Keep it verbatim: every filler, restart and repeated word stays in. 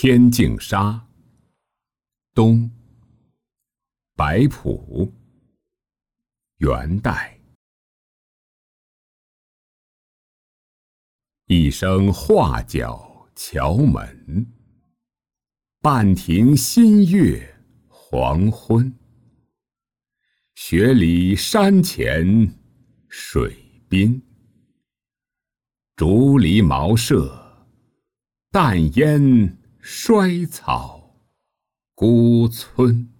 天净沙，冬，白朴，元代。一声画角桥门，半庭新月黄昏。雪里山前水滨，竹篱茅舍，淡烟衰草孤村。